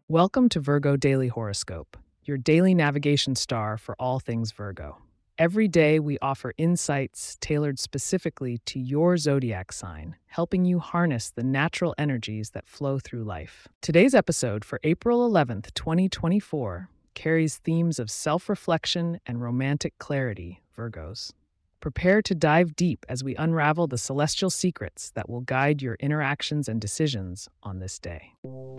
Welcome to Virgo Daily Horoscope, your daily navigation star for all things Virgo. Every day, we offer insights tailored specifically to your zodiac sign, helping you harness the natural energies that flow through life. Today's episode for April 11th, 2024, carries themes of self reflection and romantic clarity, Virgos. Prepare to dive deep as we unravel the celestial secrets that will guide your interactions and decisions on this day.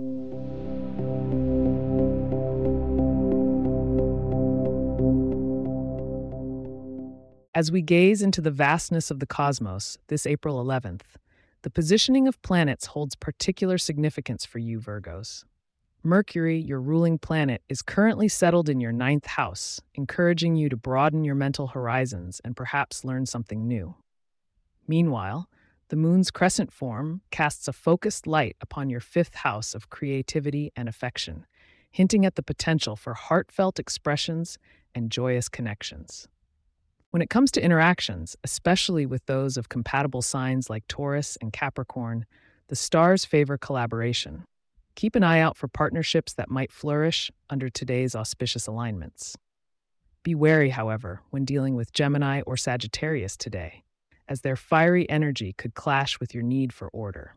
As we gaze into the vastness of the cosmos this April 11th, the positioning of planets holds particular significance for you, Virgos. Mercury, your ruling planet, is currently settled in your ninth house, encouraging you to broaden your mental horizons and perhaps learn something new. Meanwhile, the moon's crescent form casts a focused light upon your fifth house of creativity and affection, hinting at the potential for heartfelt expressions and joyous connections. When it comes to interactions, especially with those of compatible signs like Taurus and Capricorn, the stars favor collaboration. Keep an eye out for partnerships that might flourish under today's auspicious alignments. Be wary, however, when dealing with Gemini or Sagittarius today, as their fiery energy could clash with your need for order.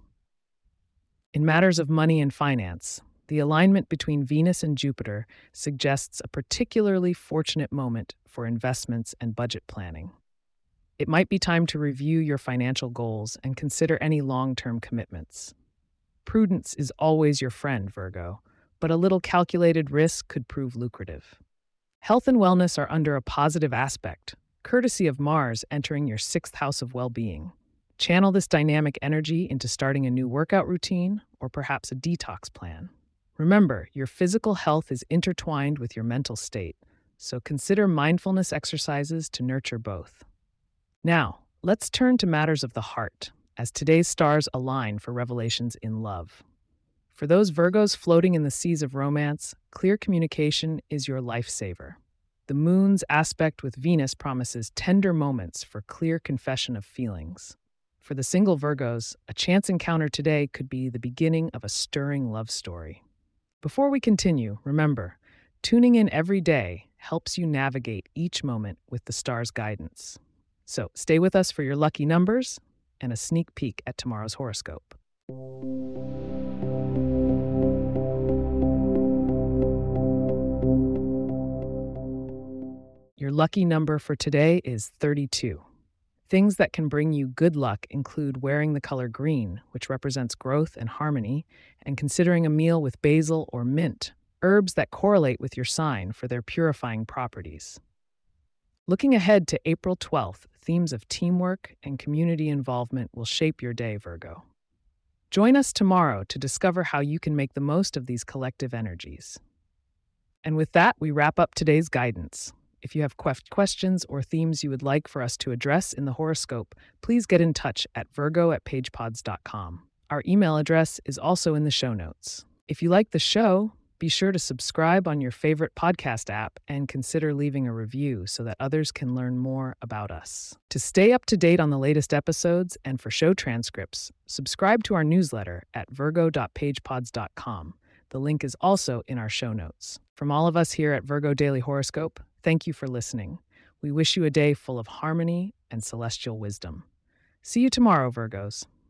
In matters of money and finance, the alignment between Venus and Jupiter suggests a particularly fortunate moment for investments and budget planning. It might be time to review your financial goals and consider any long-term commitments. Prudence is always your friend, Virgo, but a little calculated risk could prove lucrative. Health and wellness are under a positive aspect, courtesy of Mars entering your sixth house of well-being. Channel this dynamic energy into starting a new workout routine or perhaps a detox plan. Remember, your physical health is intertwined with your mental state, so consider mindfulness exercises to nurture both. Now, let's turn to matters of the heart, as today's stars align for revelations in love. For those Virgos floating in the seas of romance, clear communication is your lifesaver. The moon's aspect with Venus promises tender moments for clear confession of feelings. For the single Virgos, a chance encounter today could be the beginning of a stirring love story. Before we continue, remember, tuning in every day helps you navigate each moment with the stars' guidance. So stay with us for your lucky numbers and a sneak peek at tomorrow's horoscope. Your lucky number for today is 32. Things that can bring you good luck include wearing the color green, which represents growth and harmony, and considering a meal with basil or mint, herbs that correlate with your sign for their purifying properties. Looking ahead to April 12th, themes of teamwork and community involvement will shape your day, Virgo. Join us tomorrow to discover how you can make the most of these collective energies. And with that, we wrap up today's guidance. If you have questions or themes you would like for us to address in the horoscope, please get in touch at virgo@pagepods.com. Our email address is also in the show notes. If you like the show, be sure to subscribe on your favorite podcast app and consider leaving a review so that others can learn more about us. To stay up to date on the latest episodes and for show transcripts, subscribe to our newsletter at virgo.pagepods.com. The link is also in our show notes. From all of us here at Virgo Daily Horoscope, thank you for listening. We wish you a day full of harmony and celestial wisdom. See you tomorrow, Virgos.